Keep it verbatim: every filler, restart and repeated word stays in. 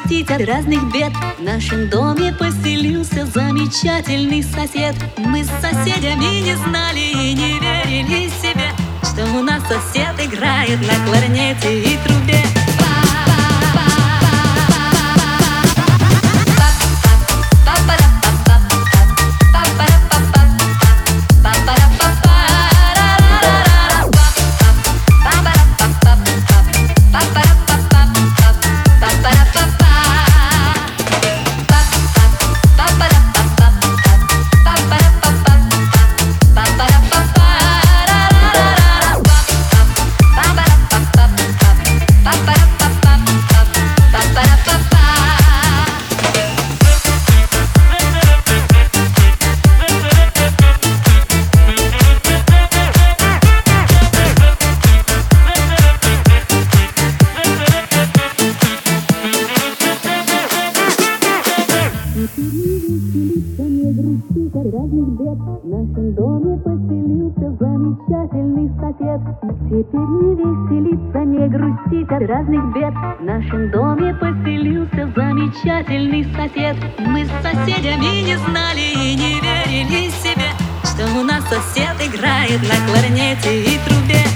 грустить от разных бед. В нашем доме поселился замечательный сосед. Мы с соседями не знали и не верили себе, что у нас сосед играет на кларнете и трубе. От разных бед в нашем доме поселился замечательный сосед. Теперь не веселиться, не грустить от разных бед. В нашем доме поселился замечательный сосед. Мы с соседями не знали и не верили себе, что у нас сосед играет на кларнете и трубе.